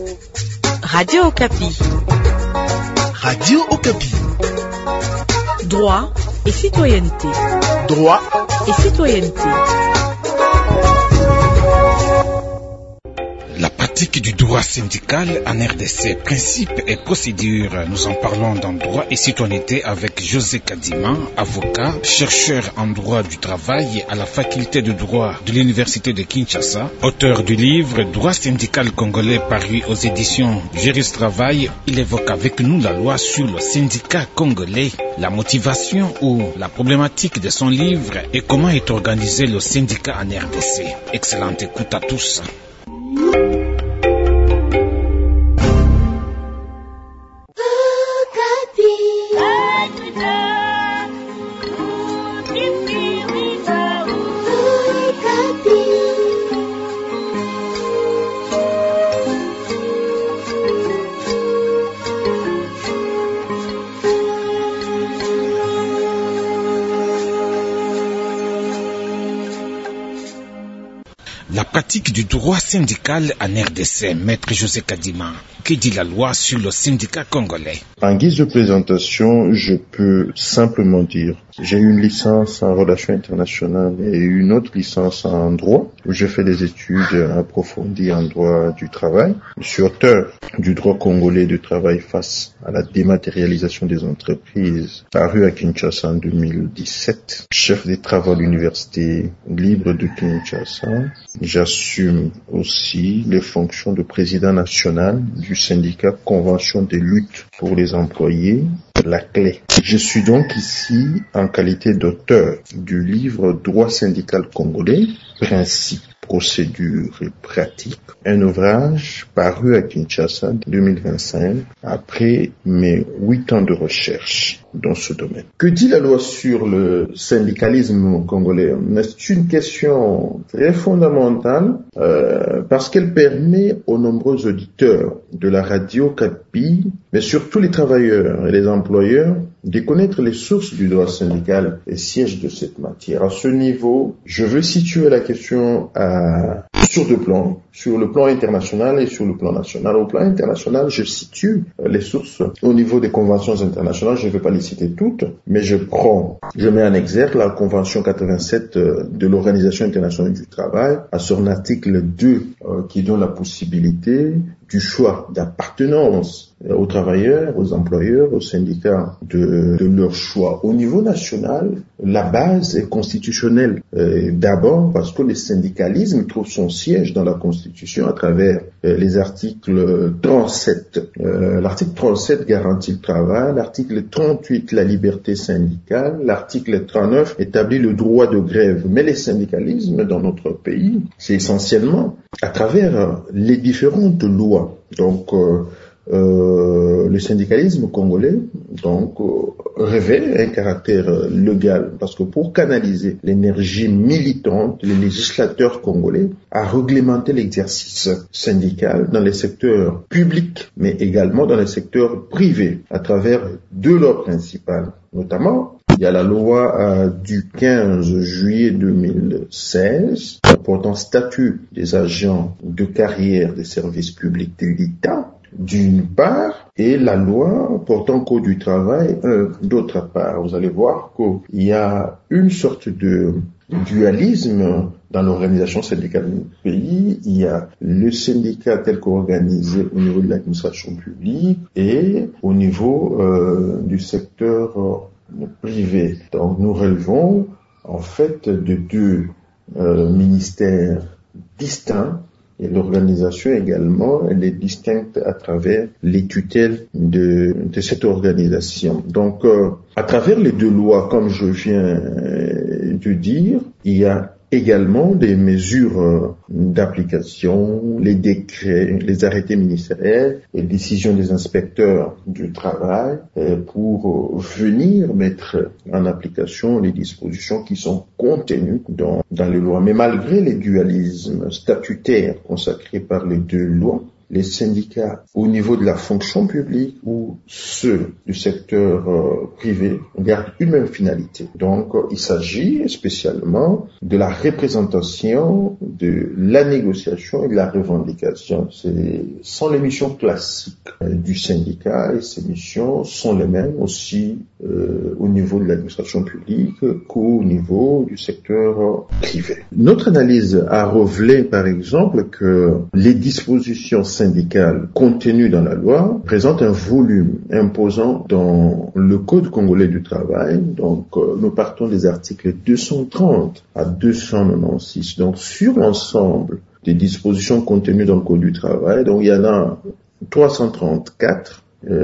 Radio Okapi. Radio Okapi. Droit et citoyenneté. Droit et citoyenneté. La pratique du droit syndical en RDC, principes et procédures. Nous en parlons dans Droit et citoyenneté avec José Kadima, avocat, chercheur en droit du travail à la faculté de droit de l'université de Kinshasa, auteur du livre Droit syndical congolais paru aux éditions Juris Travail. Il évoque avec nous la loi sur le syndicat congolais, la motivation ou la problématique de son livre et comment est organisé le syndicat en RDC. Excellente écoute à tous. La pratique du droit syndical en RDC, Maître José Kadima. Que dit la loi sur le syndicat congolais? En guise de présentation, je peux simplement dire, j'ai une licence en relations internationales et une autre licence en droit, où j'ai fait des études approfondies en droit du travail. Je suis auteur du droit congolais du travail face à la dématérialisation des entreprises, paru à Kinshasa en 2017. Chef des travaux de l'université libre de Kinshasa. J'assume aussi les fonctions de président national du syndicat Convention de lutte pour les employés, la clé. Je suis donc ici en qualité d'auteur du livre Droit syndical congolais, principes, procédures et pratiques, un ouvrage paru à Kinshasa en 2025 après mes 8 ans de recherche dans ce domaine. Que dit la loi sur le syndicalisme congolais? C'est une question très fondamentale parce qu'elle permet aux nombreux auditeurs de la radio Okapi, mais surtout les travailleurs et les employeurs, de connaître les sources du droit syndical et sièges de cette matière. À ce niveau, je veux situer la question sur deux plans, sur le plan international et sur le plan national. Au plan international, je situe les sources au niveau des conventions internationales. Je ne vais pas les citer toutes, mais je mets en exergue la convention 87 de l'Organisation internationale du travail à son article 2 qui donne la possibilité du choix d'appartenance aux travailleurs, aux employeurs, aux syndicats de leur choix. Au niveau national, la base est constitutionnelle. D'abord parce que le syndicalisme trouve son siège dans la Constitution à travers les articles 37. L'article 37 garantit le travail, l'article 38 la liberté syndicale, l'article 39 établit le droit de grève. Mais le syndicalisme dans notre pays, c'est essentiellement à travers les différentes lois. Donc, le syndicalisme congolais revêt un caractère légal parce que pour canaliser l'énergie militante, les législateurs congolais a réglementé l'exercice syndical dans les secteurs publics mais également dans les secteurs privés à travers deux lois principales. Notamment, il y a la loi du 15 juillet 2016 portant statut des agents de carrière des services publics de l'État d'une part, et la loi portant code du travail d'autre part. Vous allez voir qu'il y a une sorte de dualisme dans l'organisation syndicale du pays. Il y a le syndicat tel qu'organisé au niveau de l'administration publique et au niveau du secteur privé. Donc nous relevons en fait de deux ministères distincts. Et l'organisation également, elle est distincte à travers les tutelles de cette organisation. Donc, à travers les deux lois, comme je viens de dire, il y a également des mesures d'application, les décrets, les arrêtés ministériels, les décisions des inspecteurs du travail pour venir mettre en application les dispositions qui sont contenues dans les lois. Mais malgré les dualismes statutaires consacrés par les deux lois, les syndicats au niveau de la fonction publique ou ceux du secteur privé gardent une même finalité. Donc, il s'agit spécialement de la représentation, de la négociation et de la revendication. Ce sont les missions classiques du syndicat et ces missions sont les mêmes aussi au niveau de l'administration publique qu'au niveau du secteur privé. Notre analyse a révélé, par exemple, que les dispositions syndicales contenues dans la loi présentent un volume imposant dans le Code congolais du travail. Donc, nous partons des articles 230 à 296. Donc, sur l'ensemble des dispositions contenues dans le Code du travail, donc il y en a 334.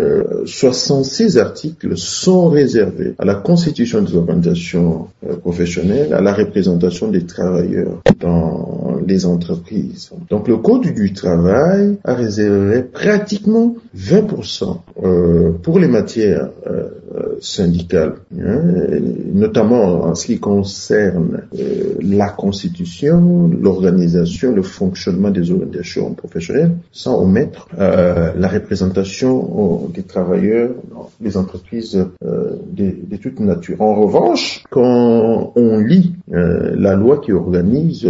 66 articles sont réservés à la constitution des organisations professionnelles, à la représentation des travailleurs dans les entreprises. Donc le Code du travail a réservé pratiquement 20% pour les matières syndicales, notamment en ce qui concerne la constitution, l'organisation, le fonctionnement des organisations professionnelles, sans omettre la représentation des travailleurs dans les entreprises de toute nature. En revanche, quand on lit la loi qui organise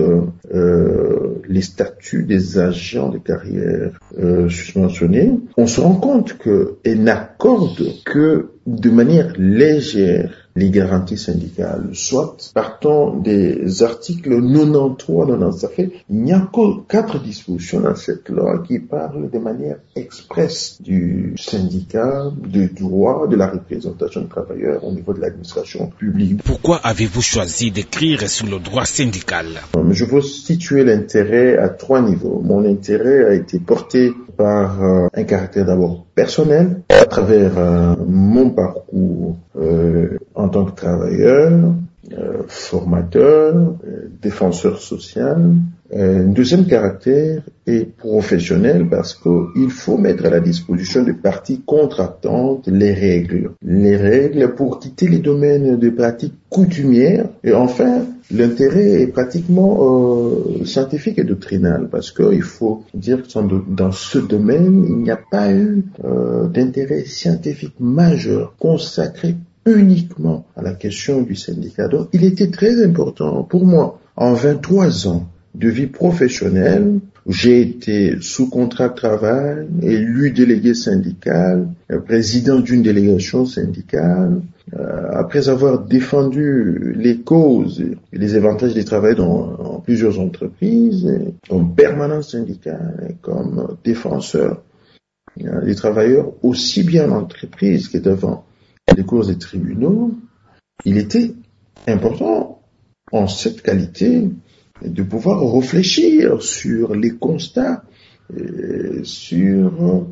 les statuts des agents de carrière susmentionnés, on se rend compte qu'elle n'accorde que de manière légère les garanties syndicales, soit partant des articles 93-90. Ça fait, il n'y a que 4 dispositions dans cette loi qui parlent de manière expresse du syndicat, du droit, de la représentation des travailleurs au niveau de l'administration publique. Pourquoi avez-vous choisi d'écrire sur le droit syndical? Je veux situer l'intérêt à 3 niveaux. Mon intérêt a été porté par un caractère d'abord personnel, à travers mon parcours en tant que travailleur, formateur, défenseur social. Un deuxième caractère est professionnel parce qu'il faut mettre à la disposition des parties contractantes les règles pour quitter les domaines de pratiques coutumières. Et enfin, l'intérêt est pratiquement scientifique et doctrinal parce qu'il faut dire que dans ce domaine, il n'y a pas eu d'intérêt scientifique majeur consacré uniquement à la question du syndicat. Donc, il était très important pour moi, en 23 ans de vie professionnelle, j'ai été sous contrat de travail, élu délégué syndical, président d'une délégation syndicale, après avoir défendu les causes et les avantages du travail dans plusieurs entreprises, comme permanent syndical et comme défenseur des travailleurs, aussi bien en entreprise que devant les cours des tribunaux, il était important en cette qualité de pouvoir réfléchir sur les constats, sur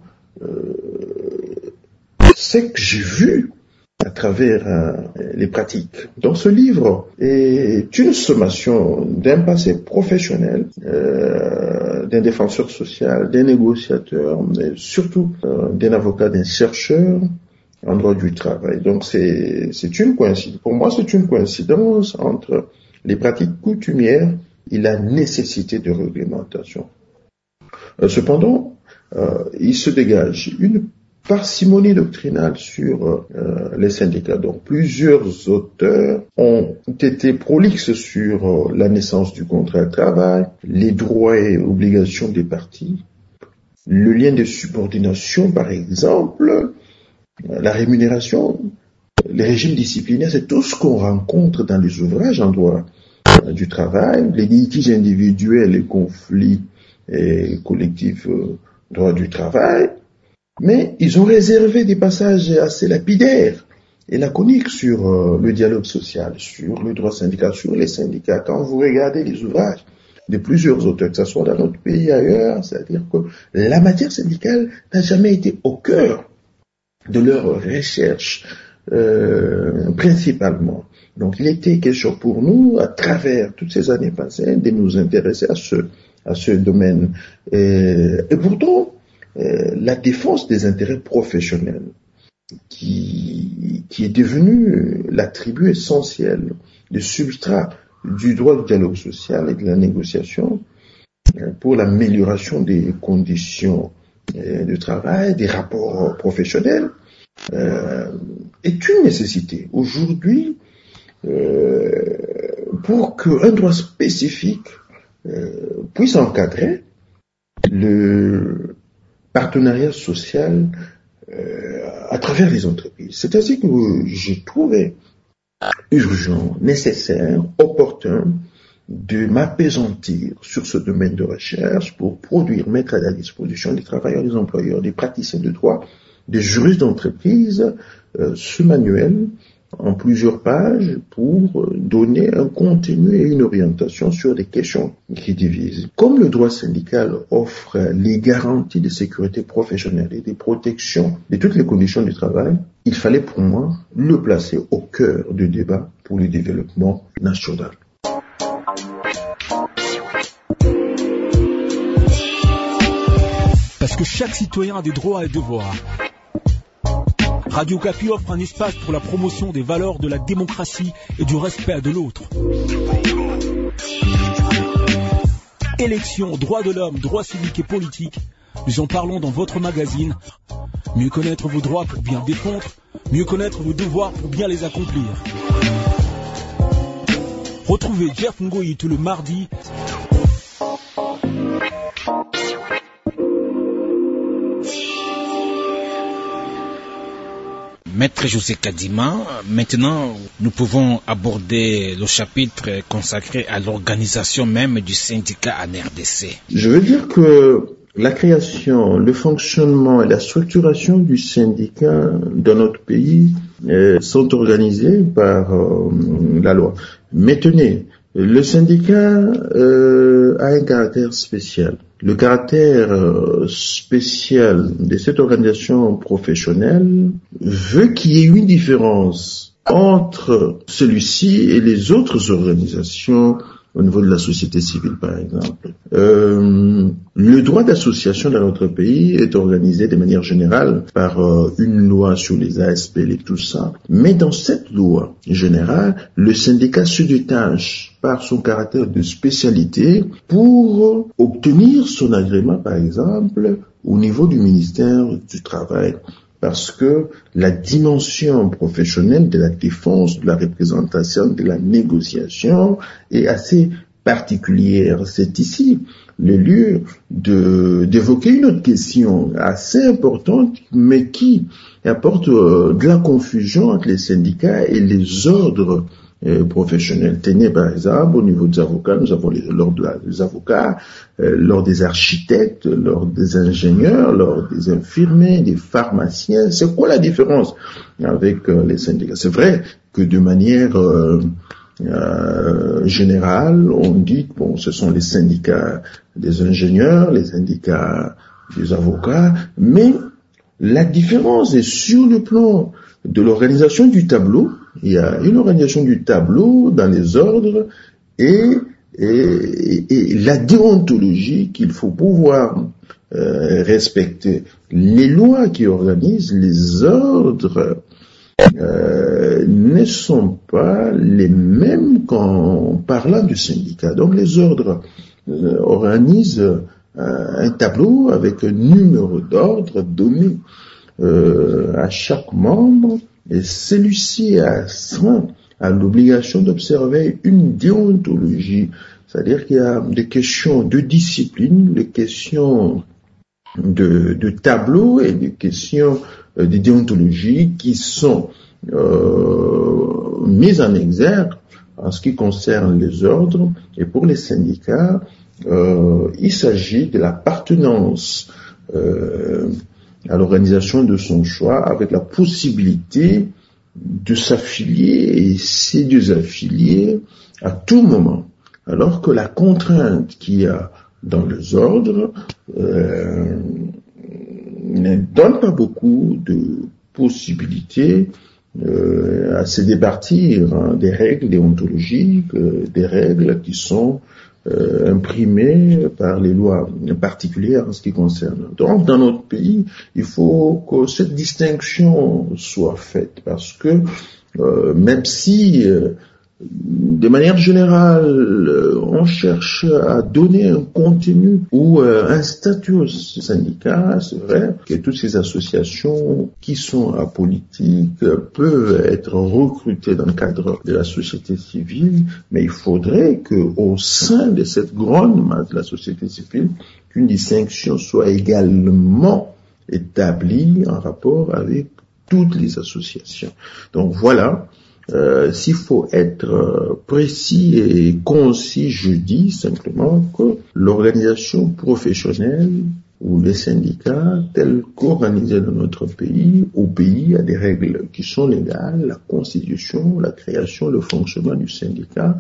ce que j'ai vu à travers les pratiques. Donc ce livre est une sommation d'un passé professionnel, d'un défenseur social, d'un négociateur, mais surtout d'un avocat, d'un chercheur en droit du travail. Donc c'est une coïncidence. Pour moi, c'est une coïncidence entre les pratiques coutumières et la nécessité de réglementation. Cependant, il se dégage une parcimonie doctrinale sur les syndicats. Donc plusieurs auteurs ont été prolixes sur la naissance du contrat de travail, les droits et obligations des parties, le lien de subordination par exemple, la rémunération, les régimes disciplinaires, c'est tout ce qu'on rencontre dans les ouvrages en droit du travail, les litiges individuels, les conflits collectifs droit du travail, mais ils ont réservé des passages assez lapidaires et laconiques sur le dialogue social, sur le droit syndical, sur les syndicats. Quand vous regardez les ouvrages de plusieurs auteurs, que ce soit dans notre pays ailleurs, c'est-à-dire que la matière syndicale n'a jamais été au cœur de leur recherche principalement. Donc il était question pour nous, à travers toutes ces années passées, de nous intéresser à ce domaine. Et pourtant, la défense des intérêts professionnels, qui est devenue l'attribut essentiel, le substrat du droit du dialogue social et de la négociation, pour l'amélioration des conditions de travail, des rapports professionnels, est une nécessité. Aujourd'hui, pour qu'un droit spécifique puisse encadrer le partenariat social à travers les entreprises. C'est ainsi que j'ai trouvé urgent, nécessaire, opportun de m'appesantir sur ce domaine de recherche pour mettre à la disposition des travailleurs, des employeurs, des praticiens de droit, des juristes d'entreprise, ce manuel en plusieurs pages pour donner un contenu et une orientation sur des questions qui divisent. Comme le droit syndical offre les garanties de sécurité professionnelle et des protections de toutes les conditions du travail, il fallait pour moi le placer au cœur du débat pour le développement national. Parce que chaque citoyen a des droits et devoirs. Radio Okapi offre un espace pour la promotion des valeurs de la démocratie et du respect de l'autre. Élections, droits de l'homme, droits civiques et politiques, nous en parlons dans votre magazine. Mieux connaître vos droits pour bien défendre, mieux connaître vos devoirs pour bien les accomplir. Retrouvez Jeff Ngoyi tout le mardi. Maître José Kadima, maintenant nous pouvons aborder le chapitre consacré à l'organisation même du syndicat en RDC. Je veux dire que la création, le fonctionnement et la structuration du syndicat dans notre pays sont organisés par la loi. Mais tenez, le syndicat a un caractère spécial. Le caractère spécial de cette organisation professionnelle veut qu'il y ait une différence entre celui-ci et les autres organisations au niveau de la société civile, par exemple. Le droit d'association dans notre pays est organisé de manière générale par une loi sur les ASPL et tout ça. Mais dans cette loi générale, le syndicat se détache par son caractère de spécialité pour obtenir son agrément, par exemple, au niveau du ministère du Travail. Parce que la dimension professionnelle de la défense, de la représentation, de la négociation est assez particulière. C'est ici le lieu d'évoquer une autre question assez importante, mais qui apporte de la confusion entre les syndicats et les ordres professionnels. Tenez par exemple, au niveau des avocats, nous avons l'ordre des avocats, l'ordre des architectes, l'ordre des ingénieurs, l'ordre des infirmiers, des pharmaciens. C'est quoi la différence avec les syndicats? C'est vrai que de manière générale, on dit bon, ce sont les syndicats des ingénieurs, les syndicats des avocats, mais la différence est sur le plan de l'organisation du tableau. Il y a une organisation du tableau dans les ordres et la déontologie qu'il faut pouvoir respecter. Les lois qui organisent les ordres ne sont pas les mêmes qu'en parlant du syndicat. Donc les ordres organisent un tableau avec un numéro d'ordre donné à chaque membre, et celui-ci a l'obligation d'observer une déontologie, c'est-à-dire qu'il y a des questions de discipline, des questions de tableau et des questions de déontologie qui sont mises en exergue en ce qui concerne les ordres. Et pour les syndicats, il s'agit de l'appartenance à l'organisation de son choix, avec la possibilité de s'affilier et se désaffilier à tout moment. Alors que la contrainte qu'il y a dans les ordres ne donne pas beaucoup de possibilités à se départir des règles déontologiques, des règles qui sont imprimées par les lois particulières en ce qui concerne. Donc, dans notre pays, il faut que cette distinction soit faite, parce que même si De manière générale, on cherche à donner un contenu ou un statut au syndicat. C'est vrai que toutes ces associations qui sont apolitiques peuvent être recrutées dans le cadre de la société civile, mais il faudrait qu'au sein de cette grande masse de la société civile, qu'une distinction soit également établie en rapport avec toutes les associations. Donc voilà. S'il faut être précis et concis, je dis simplement que l'organisation professionnelle ou les syndicats tels qu'organisés dans notre pays, au pays, a des règles qui sont légales, la constitution, la création, le fonctionnement du syndicat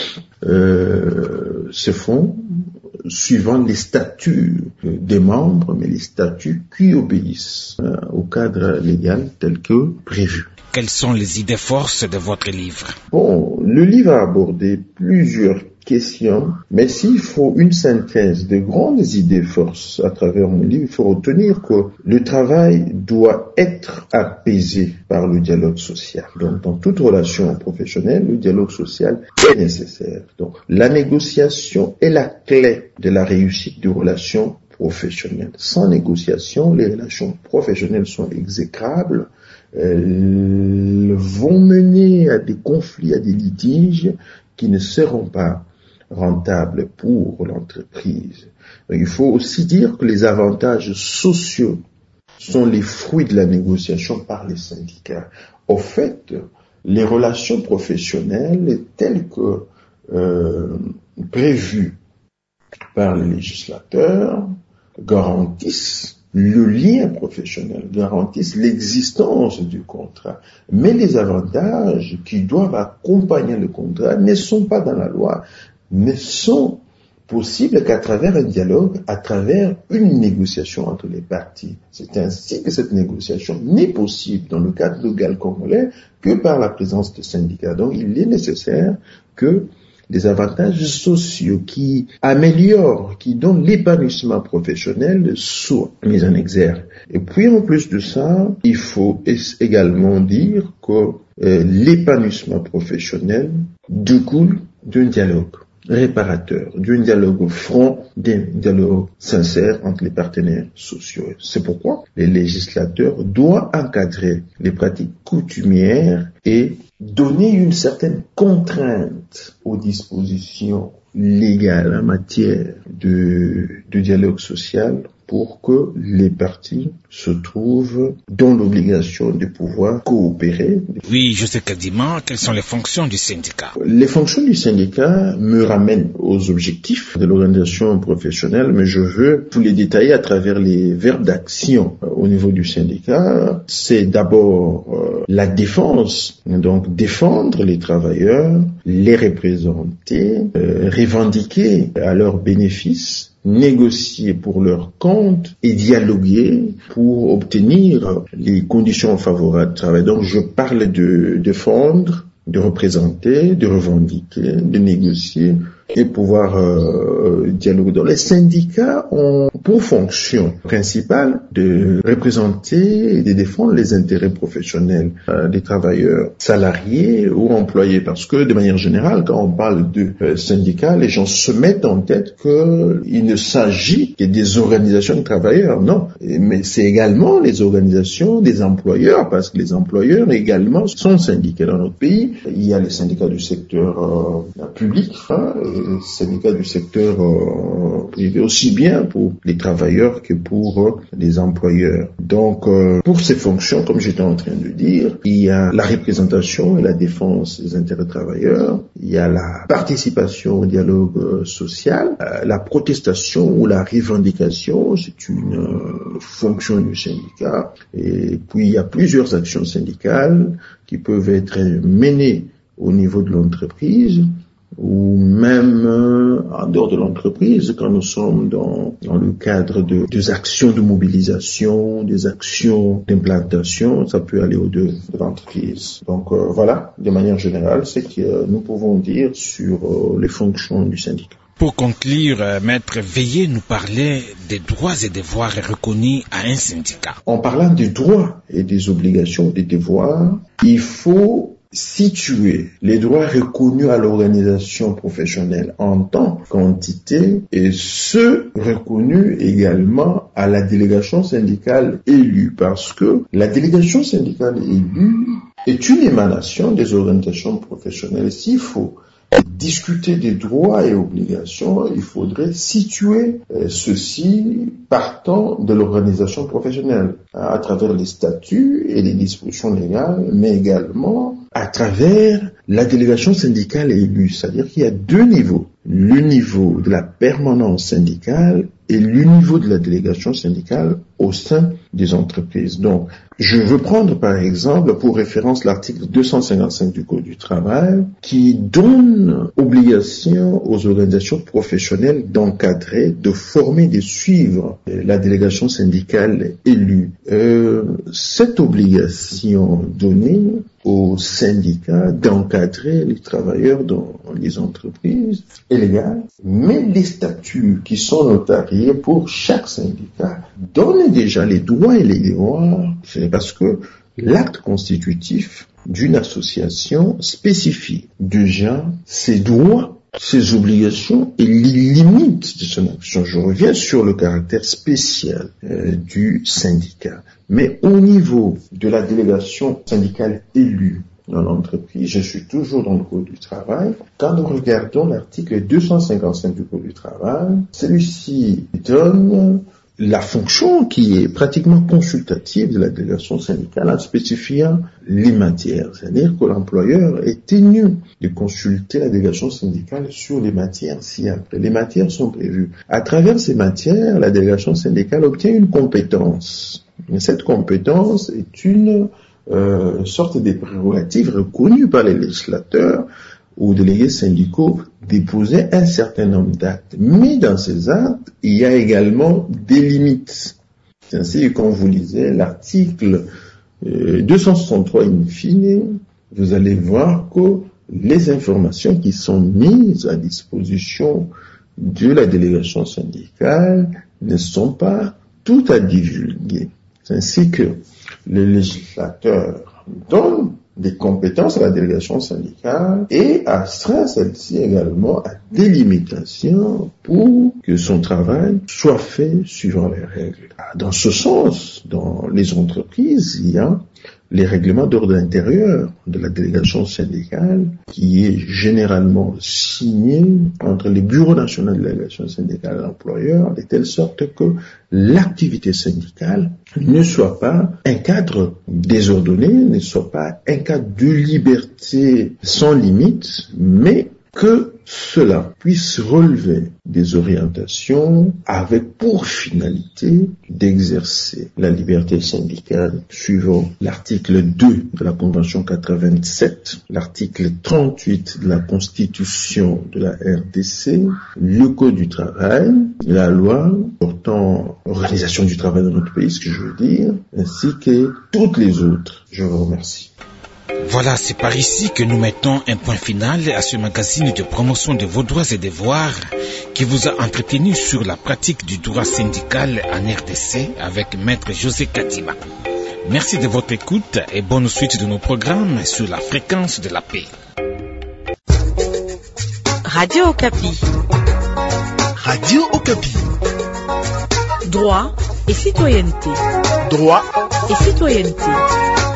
se font suivant les statuts des membres, mais les statuts qui obéissent au cadre légal tel que prévu. Quelles sont les idées forces de votre livre? Bon, le livre a abordé plusieurs questions, mais s'il faut une synthèse de grandes idées forces à travers mon livre, il faut retenir que le travail doit être apaisé par le dialogue social. Donc, dans toute relation professionnelle, le dialogue social est nécessaire. Donc, la négociation est la clé de la réussite de relations professionnelles. Sans négociation, les relations professionnelles sont exécrables. Elles vont mener à des conflits, à des litiges qui ne seront pas rentables pour l'entreprise. Donc, il faut aussi dire que les avantages sociaux sont les fruits de la négociation par les syndicats. Au fait, les relations professionnelles telles que prévues par les législateurs garantissent le lien professionnel, garantissent l'existence du contrat. Mais les avantages qui doivent accompagner le contrat ne sont pas dans la loi, ne sont possibles qu'à travers un dialogue, à travers une négociation entre les parties. C'est ainsi que cette négociation n'est possible dans le cadre légal congolais que par la présence de syndicats. Donc il est nécessaire que des avantages sociaux qui améliorent, qui donnent l'épanouissement professionnel soient mis en exergue. Et puis en plus de ça, il faut également dire que l'épanouissement professionnel découle d'un dialogue réparateur, d'un dialogue franc, d'un dialogue sincère entre les partenaires sociaux. C'est pourquoi les législateurs doivent encadrer les pratiques coutumières et donner une certaine contrainte aux dispositions légales en matière de dialogue social pour que les parties se trouvent dans l'obligation de pouvoir coopérer. Oui, José Kadima, quelles sont les fonctions du syndicat? Les fonctions du syndicat me ramènent aux objectifs de l'organisation professionnelle, mais je veux vous les détailler à travers les verbes d'action au niveau du syndicat. C'est d'abord la défense, donc défendre les travailleurs, les représenter, revendiquer à leur bénéfice, négocier pour leur compte et dialoguer pour obtenir les conditions favorables de travail. Donc je parle de défendre, de représenter, de revendiquer, de négocier et pouvoir dialoguer. Donc les syndicats ont pour fonction principale de représenter et de défendre les intérêts professionnels des travailleurs salariés ou employés, parce que de manière générale, quand on parle de syndicats, les gens se mettent en tête qu'il ne s'agit que des organisations de travailleurs. Non, mais c'est également les organisations des employeurs, parce que les employeurs également sont syndiqués dans notre pays. Il y a les syndicats du secteur public, syndicats du secteur privé, aussi bien pour les travailleurs que pour les employeurs. Donc, pour ces fonctions, comme j'étais en train de dire, il y a la représentation et la défense des intérêts travailleurs, il y a la participation au dialogue social, la protestation ou la revendication, c'est une fonction du syndicat, et puis il y a plusieurs actions syndicales qui peuvent être menées au niveau de l'entreprise, ou même en dehors de l'entreprise, quand nous sommes dans le cadre des actions de mobilisation, des actions d'implantation, ça peut aller au-delà de l'entreprise. Donc voilà, de manière générale, c'est que nous pouvons dire sur les fonctions du syndicat. Pour conclure, Maître, veuillez nous parler des droits et devoirs reconnus à un syndicat. En parlant des droits et des obligations, des devoirs, il faut situer les droits reconnus à l'organisation professionnelle en tant qu'entité et ceux reconnus également à la délégation syndicale élue, parce que la délégation syndicale élue est une émanation des organisations professionnelles. S'il faut discuter des droits et obligations, il faudrait situer ceci partant de l'organisation professionnelle, à travers les statuts et les dispositions légales, mais également à travers la délégation syndicale élue. C'est-à-dire qu'il y a deux niveaux. Le niveau de la permanence syndicale et le niveau de la délégation syndicale au sein des entreprises. Donc, je veux prendre par exemple pour référence l'article 255 du Code du travail qui donne obligation aux organisations professionnelles d'encadrer, de former, de suivre la délégation syndicale élue. Cette obligation donnée aux syndicats d'encadrer les travailleurs dans les entreprises est légale, mais les statuts qui sont notariés pour chaque syndicat donnent déjà les droits et les devoirs. C'est parce que l'acte constitutif d'une association spécifie déjà ses droits, ses obligations et les limites de son action. Je reviens sur le caractère spécial du syndicat. Mais au niveau de la délégation syndicale élue dans l'entreprise, je suis toujours dans le Code du travail. Quand nous regardons l'article 255 du Code du travail, celui-ci donne la fonction qui est pratiquement consultative de la délégation syndicale en spécifiant les matières. C'est-à-dire que l'employeur est tenu de consulter la délégation syndicale sur les matières ci-après. Les matières sont prévues. À travers ces matières, la délégation syndicale obtient une compétence. Et cette compétence est une sorte de prérogative reconnue par les législateurs aux délégués syndicaux déposer un certain nombre d'actes. Mais dans ces actes, il y a également des limites. C'est ainsi, quand vous lisez l'article 263 in fine, vous allez voir que les informations qui sont mises à disposition de la délégation syndicale ne sont pas toutes à divulguer. C'est ainsi que le législateur donne des compétences à la délégation syndicale et astreint celle-ci également à des limitations pour que son travail soit fait suivant les règles. Dans ce sens, dans les entreprises, il y a les règlements d'ordre intérieur de la délégation syndicale qui est généralement signé entre les bureaux nationaux de la délégation syndicale et l'employeur, de telle sorte que l'activité syndicale ne soit pas un cadre désordonné, ne soit pas un cadre de liberté sans limite, mais que cela puisse relever des orientations avec pour finalité d'exercer la liberté syndicale suivant l'article 2 de la Convention 87, l'article 38 de la Constitution de la RDC, le Code du travail, la loi portant organisation du travail dans notre pays, ce que je veux dire, ainsi que toutes les autres. Je vous remercie. Voilà, c'est par ici que nous mettons un point final à ce magazine de promotion de vos droits et devoirs qui vous a entretenu sur la pratique du droit syndical en RDC avec Maître José Kadima. Merci de votre écoute et bonne suite de nos programmes sur la fréquence de la paix. Radio Okapi. Radio Okapi. Droit et citoyenneté. Droit et citoyenneté.